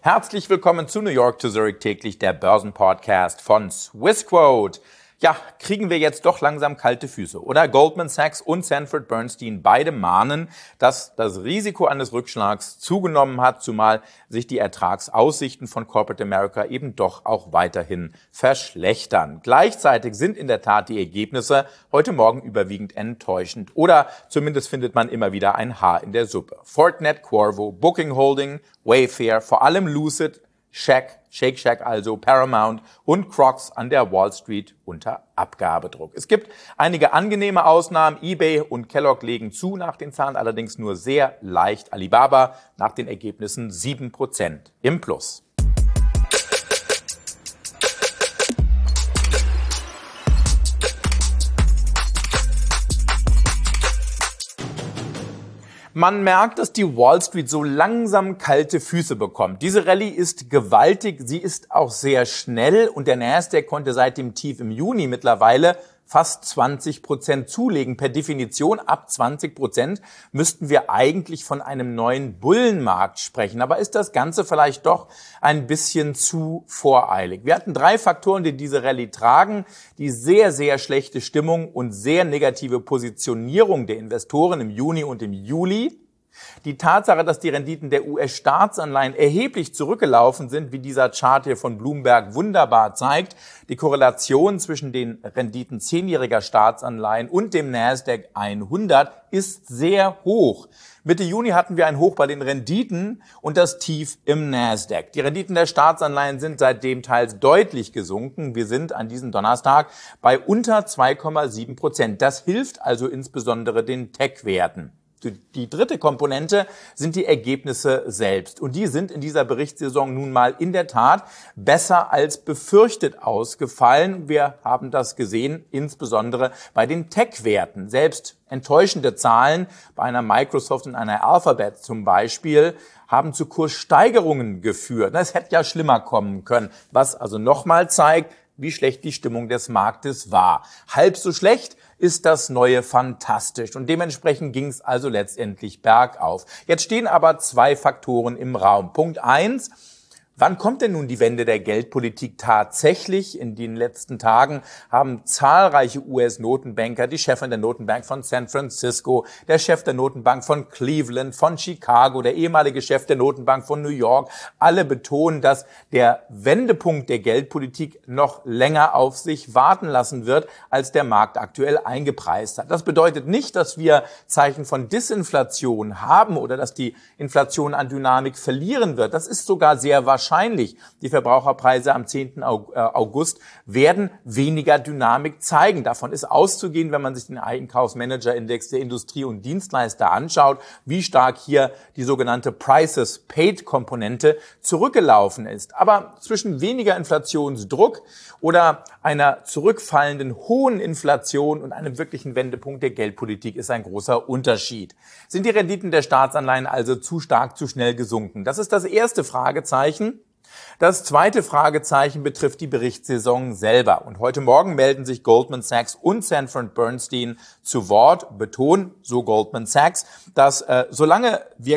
Herzlich willkommen zu New York to Zurich täglich, der Börsenpodcast von Swissquote. Ja, kriegen wir jetzt doch langsam kalte Füße, oder? Goldman Sachs und Sanford Bernstein beide mahnen, dass das Risiko eines Rückschlags zugenommen hat, zumal sich die Ertragsaussichten von Corporate America eben doch auch weiterhin verschlechtern. Gleichzeitig sind in der Tat die Ergebnisse heute Morgen überwiegend enttäuschend, oder zumindest findet man immer wieder ein Haar in der Suppe. Fortinet, Qorvo, Booking Holding, Wayfair, vor allem Lucid, Shake Shack also, Paramount und Crocs an der Wall Street unter Abgabedruck. Es gibt einige angenehme Ausnahmen. eBay und Kellogg legen zu nach den Zahlen, allerdings nur sehr leicht. Alibaba nach den Ergebnissen 7% im Plus. Man merkt, dass die Wall Street so langsam kalte Füße bekommt. Diese Rallye ist gewaltig, sie ist auch sehr schnell und der Nasdaq konnte seit dem Tief im Juni mittlerweile fast 20% zulegen. Per Definition ab 20% müssten wir eigentlich von einem neuen Bullenmarkt sprechen. Aber ist das Ganze vielleicht doch ein bisschen zu voreilig? Wir hatten 3 Faktoren, die diese Rallye tragen. Die sehr, sehr schlechte Stimmung und sehr negative Positionierung der Investoren im Juni und im Juli. Die Tatsache, dass die Renditen der US-Staatsanleihen erheblich zurückgelaufen sind, wie dieser Chart hier von Bloomberg wunderbar zeigt. Die Korrelation zwischen den Renditen 10-jähriger Staatsanleihen und dem Nasdaq 100 ist sehr hoch. Mitte Juni hatten wir ein Hoch bei den Renditen und das Tief im Nasdaq. Die Renditen der Staatsanleihen sind seitdem teils deutlich gesunken. Wir sind an diesem Donnerstag bei unter 2,7%. Das hilft also insbesondere den Tech-Werten. Die dritte Komponente sind die Ergebnisse selbst. Und die sind in dieser Berichtssaison nun mal in der Tat besser als befürchtet ausgefallen. Wir haben das gesehen, insbesondere bei den Tech-Werten. Selbst enttäuschende Zahlen bei einer Microsoft und einer Alphabet zum Beispiel haben zu Kurssteigerungen geführt. Es hätte ja schlimmer kommen können, was also nochmal zeigt, wie schlecht die Stimmung des Marktes war. Halb so schlecht ist das Neue fantastisch. Und dementsprechend ging es also letztendlich bergauf. Jetzt stehen aber 2 Faktoren im Raum. Punkt 1. Wann kommt denn nun die Wende der Geldpolitik tatsächlich? In den letzten Tagen haben zahlreiche US-Notenbanker, die Chefin der Notenbank von San Francisco, der Chef der Notenbank von Cleveland, von Chicago, der ehemalige Chef der Notenbank von New York, alle betonen, dass der Wendepunkt der Geldpolitik noch länger auf sich warten lassen wird, als der Markt aktuell eingepreist hat. Das bedeutet nicht, dass wir Zeichen von Disinflation haben oder dass die Inflation an Dynamik verlieren wird. Das ist sogar sehr wahrscheinlich. Die Verbraucherpreise am 10. August werden weniger Dynamik zeigen. Davon ist auszugehen, wenn man sich den Einkaufsmanager-Index der Industrie- und Dienstleister anschaut, wie stark hier die sogenannte Prices-Paid-Komponente zurückgelaufen ist. Aber zwischen weniger Inflationsdruck oder einer zurückfallenden hohen Inflation und einem wirklichen Wendepunkt der Geldpolitik ist ein großer Unterschied. Sind die Renditen der Staatsanleihen also zu stark, zu schnell gesunken? Das ist das erste Fragezeichen. Das zweite Fragezeichen betrifft die Berichtssaison selber. Und heute Morgen melden sich Goldman Sachs und Sanford Bernstein zu Wort, betonen, so Goldman Sachs, dass solange wir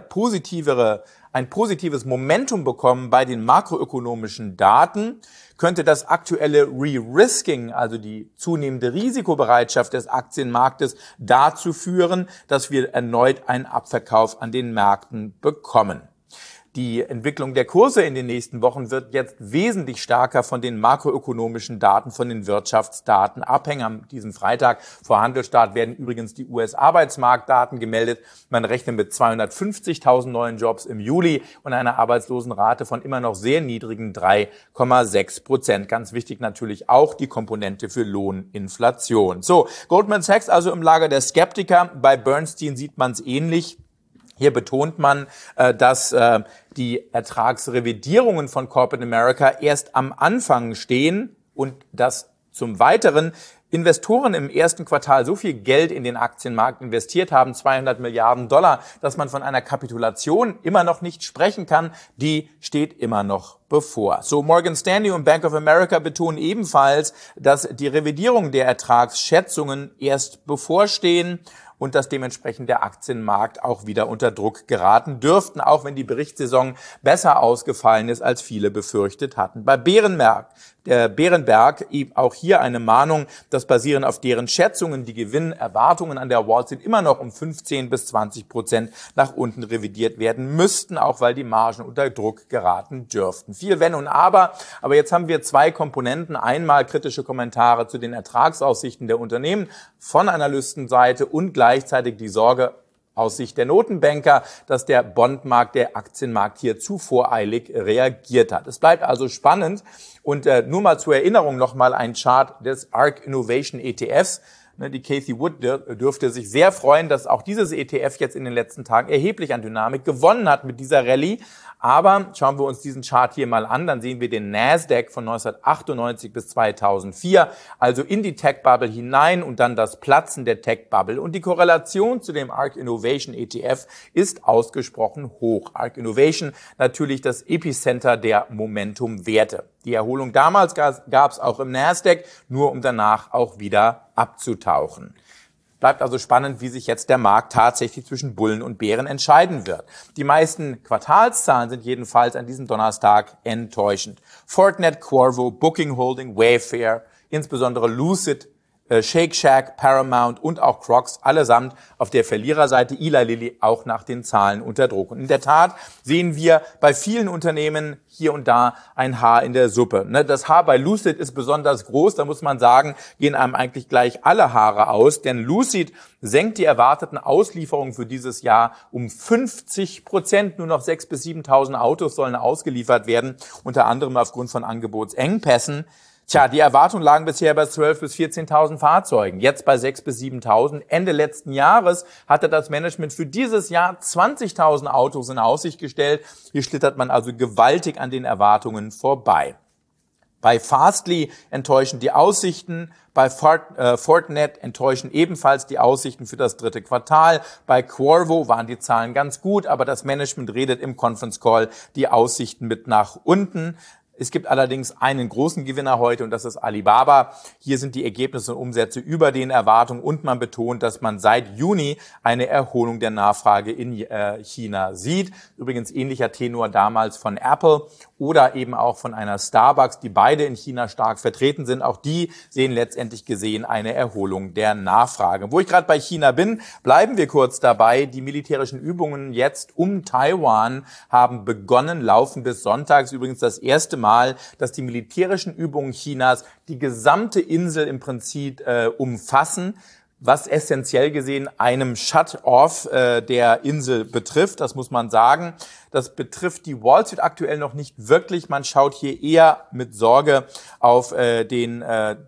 ein positives Momentum bekommen bei den makroökonomischen Daten, könnte das aktuelle Re-Risking, also die zunehmende Risikobereitschaft des Aktienmarktes, dazu führen, dass wir erneut einen Abverkauf an den Märkten bekommen. Die Entwicklung der Kurse in den nächsten Wochen wird jetzt wesentlich stärker von den makroökonomischen Daten, von den Wirtschaftsdaten abhängen. Am diesem Freitag vor Handelsstart werden übrigens die US-Arbeitsmarktdaten gemeldet. Man rechnet mit 250.000 neuen Jobs im Juli und einer Arbeitslosenrate von immer noch sehr niedrigen 3,6%. Ganz wichtig natürlich auch die Komponente für Lohninflation. So, Goldman Sachs also im Lager der Skeptiker. Bei Bernstein sieht man es ähnlich. Hier betont man, dass die Ertragsrevidierungen von Corporate America erst am Anfang stehen und dass zum Weiteren Investoren im ersten Quartal so viel Geld in den Aktienmarkt investiert haben, $200 Milliarden, dass man von einer Kapitulation immer noch nicht sprechen kann. Die steht immer noch bevor. So, Morgan Stanley und Bank of America betonen ebenfalls, dass die Revidierung der Ertragsschätzungen erst bevorstehen. und dass dementsprechend der Aktienmarkt auch wieder unter Druck geraten dürften, auch wenn die Berichtssaison besser ausgefallen ist, als viele befürchtet hatten. Bei Berenberg, auch hier eine Mahnung, dass basierend auf deren Schätzungen die Gewinnerwartungen an der Wall Street immer noch um 15-20% nach unten revidiert werden müssten, auch weil die Margen unter Druck geraten dürften. Viel Wenn und Aber jetzt haben wir zwei Komponenten. Einmal kritische Kommentare zu den Ertragsaussichten der Unternehmen von Analystenseite und gleichzeitig die Sorge aus Sicht der Notenbanker, dass der Bondmarkt, der Aktienmarkt hier zu voreilig reagiert hat. Es bleibt also spannend und nur mal zur Erinnerung nochmal ein Chart des ARK Innovation ETFs. Die Cathie Wood dürfte sich sehr freuen, dass auch dieses ETF jetzt in den letzten Tagen erheblich an Dynamik gewonnen hat mit dieser Rallye. Aber schauen wir uns diesen Chart hier mal an, dann sehen wir den Nasdaq von 1998 bis 2004, also in die Tech-Bubble hinein und dann das Platzen der Tech-Bubble. Und die Korrelation zu dem ARK Innovation ETF ist ausgesprochen hoch. ARK Innovation natürlich das Epicenter der Momentum-Werte. Die Erholung damals gab es auch im Nasdaq, nur um danach auch wieder abzutauchen. Bleibt also spannend, wie sich jetzt der Markt tatsächlich zwischen Bullen und Bären entscheiden wird. Die meisten Quartalszahlen sind jedenfalls an diesem Donnerstag enttäuschend. Fortinet, Qorvo, Booking Holding, Wayfair, insbesondere Lucid, Shake Shack, Paramount und auch Crocs, allesamt auf der Verliererseite, Eli Lilly auch nach den Zahlen unter Druck. Und in der Tat sehen wir bei vielen Unternehmen hier und da ein Haar in der Suppe. Das Haar bei Lucid ist besonders groß, da muss man sagen, gehen einem eigentlich gleich alle Haare aus, denn Lucid senkt die erwarteten Auslieferungen für dieses Jahr um 50%. Nur noch 6.000 bis 7.000 Autos sollen ausgeliefert werden, unter anderem aufgrund von Angebotsengpässen. Die Erwartungen lagen bisher bei 12.000 bis 14.000 Fahrzeugen, jetzt bei 6.000 bis 7.000. Ende letzten Jahres hatte das Management für dieses Jahr 20.000 Autos in Aussicht gestellt. Hier schlittert man also gewaltig an den Erwartungen vorbei. Bei Fastly enttäuschen die Aussichten, bei Fortinet enttäuschen ebenfalls die Aussichten für das dritte Quartal. Bei Qorvo waren die Zahlen ganz gut, aber das Management redet im Conference Call die Aussichten mit nach unten. Es gibt allerdings einen großen Gewinner heute und das ist Alibaba. Hier sind die Ergebnisse und Umsätze über den Erwartungen und man betont, dass man seit Juni eine Erholung der Nachfrage in China sieht. Übrigens ähnlicher Tenor damals von Apple oder eben auch von einer Starbucks, die beide in China stark vertreten sind. Auch die sehen letztendlich gesehen eine Erholung der Nachfrage. Wo ich gerade bei China bin, bleiben wir kurz dabei. Die militärischen Übungen jetzt um Taiwan haben begonnen, laufen bis sonntags. Übrigens das erste Mal, dass die militärischen Übungen Chinas die gesamte Insel im Prinzip umfassen, was essentiell gesehen einem Shut-off der Insel betrifft. Das muss man sagen. Das betrifft die Wall Street aktuell noch nicht wirklich. Man schaut hier eher mit Sorge auf den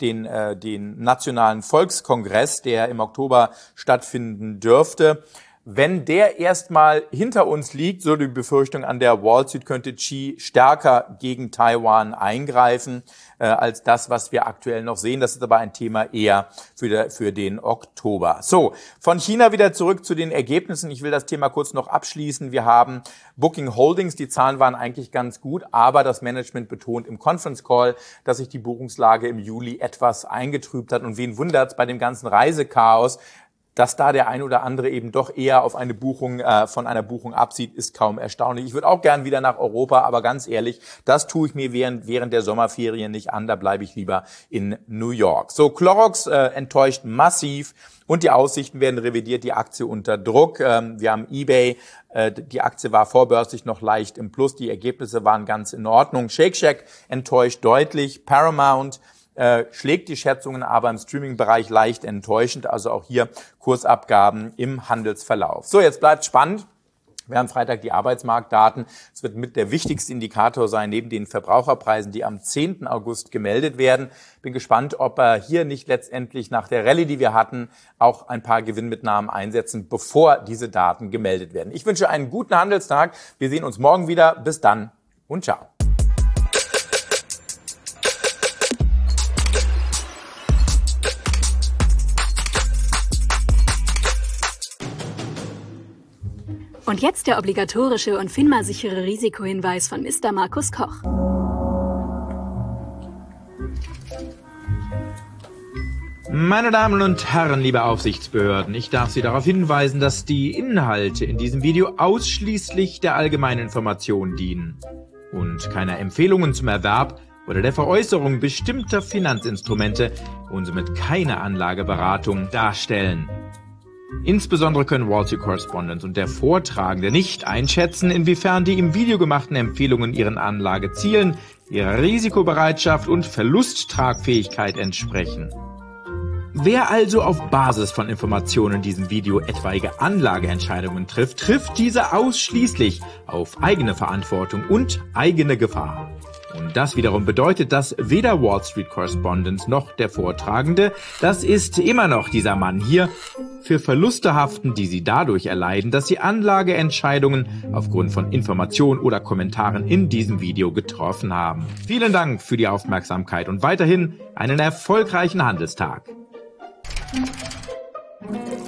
Nationalen Volkskongress, der im Oktober stattfinden dürfte. Wenn der erstmal hinter uns liegt, so die Befürchtung an der Wall Street, könnte Xi stärker gegen Taiwan eingreifen als das, was wir aktuell noch sehen. Das ist aber ein Thema eher für den Oktober. So, von China wieder zurück zu den Ergebnissen. Ich will das Thema kurz noch abschließen. Wir haben Booking Holdings, die Zahlen waren eigentlich ganz gut, aber das Management betont im Conference Call, dass sich die Buchungslage im Juli etwas eingetrübt hat. Und wen wundert's bei dem ganzen Reisechaos, dass da der ein oder andere eben doch eher auf eine Buchung, von einer Buchung absieht, ist kaum erstaunlich. Ich würde auch gern wieder nach Europa, aber ganz ehrlich, das tue ich mir während der Sommerferien nicht an, da bleibe ich lieber in New York. So, Clorox enttäuscht massiv und die Aussichten werden revidiert, die Aktie unter Druck. Wir haben eBay, die Aktie war vorbörslich noch leicht im Plus, die Ergebnisse waren ganz in Ordnung. Shake Shack enttäuscht deutlich, Paramount schlägt die Schätzungen aber im Streaming-Bereich leicht enttäuschend, also auch hier Kursabgaben im Handelsverlauf. So, jetzt bleibt spannend. Wir haben Freitag die Arbeitsmarktdaten. Es wird mit der wichtigste Indikator sein, neben den Verbraucherpreisen, die am 10. August gemeldet werden. Bin gespannt, ob hier nicht letztendlich nach der Rallye, die wir hatten, auch ein paar Gewinnmitnahmen einsetzen, bevor diese Daten gemeldet werden. Ich wünsche einen guten Handelstag. Wir sehen uns morgen wieder. Bis dann und ciao. Und jetzt der obligatorische und FINMA-sichere Risikohinweis von Mr. Markus Koch. Meine Damen und Herren, liebe Aufsichtsbehörden, ich darf Sie darauf hinweisen, dass die Inhalte in diesem Video ausschließlich der allgemeinen Information dienen und keiner Empfehlungen zum Erwerb oder der Veräußerung bestimmter Finanzinstrumente und somit keine Anlageberatung darstellen. Insbesondere können Wall Street Correspondent und der Vortragende nicht einschätzen, inwiefern die im Video gemachten Empfehlungen ihren Anlagezielen, ihrer Risikobereitschaft und Verlusttragfähigkeit entsprechen. Wer also auf Basis von Informationen in diesem Video etwaige Anlageentscheidungen trifft, trifft diese ausschließlich auf eigene Verantwortung und eigene Gefahr. Und das wiederum bedeutet, dass weder Wall Street Correspondent noch der Vortragende, das ist immer noch dieser Mann hier, für Verluste haften, die sie dadurch erleiden, dass sie Anlageentscheidungen aufgrund von Informationen oder Kommentaren in diesem Video getroffen haben. Vielen Dank für die Aufmerksamkeit und weiterhin einen erfolgreichen Handelstag.